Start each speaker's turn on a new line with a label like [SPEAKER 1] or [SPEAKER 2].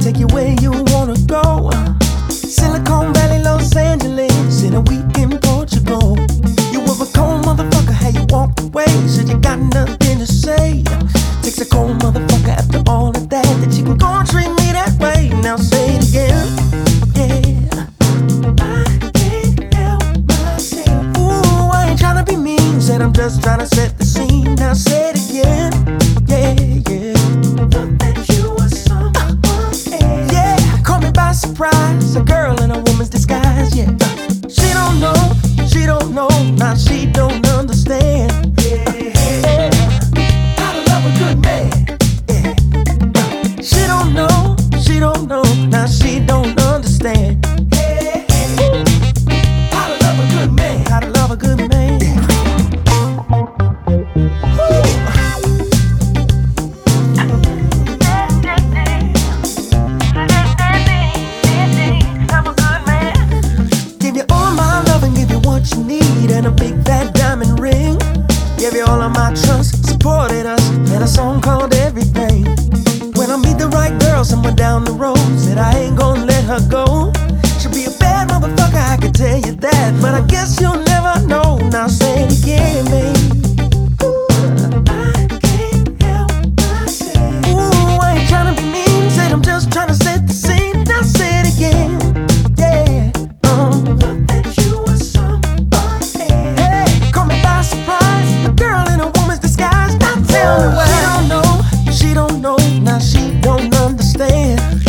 [SPEAKER 1] take you where you wanna go. Silicon Valley, Los Angeles, in a week in Portugal. You were a cold motherfucker, how you walked away, said you got nothing to say. Takes a cold motherfucker after all of that you can go and treat me that way. Now say it again, yeah. I can't help myself. Ooh, I ain't tryna be mean, said I'm just tryna set the scene. Now say it again, yeah, yeah. Thought that you were someone else. Yeah, caught me by surprise, a girl in a woman's disguise, yeah. She don't know, now she don't understand. Yeah, how to love a good man. Yeah, she don't know, now she don't understand. Yeah, how to love a good man, how to love a good man. Give you all my love and give you what you need, and a big fat diamond ring. Give you all of my trust, supported us, and a song called Everything. When I meet the right girl somewhere down the road, said I ain't gonna let her go. She'll be a bad motherfucker, I can tell you that, but I guess you'll never know. Now say it again, baby. I can't help myself. Ooh, I ain't tryna be mean, said I'm just tryna set the scene. Now say it again, yeah. Thought that you were somebody else. Hey, caught me by surprise, a girl in a woman's disguise. Now tell me why. She don't know, now she don't understand.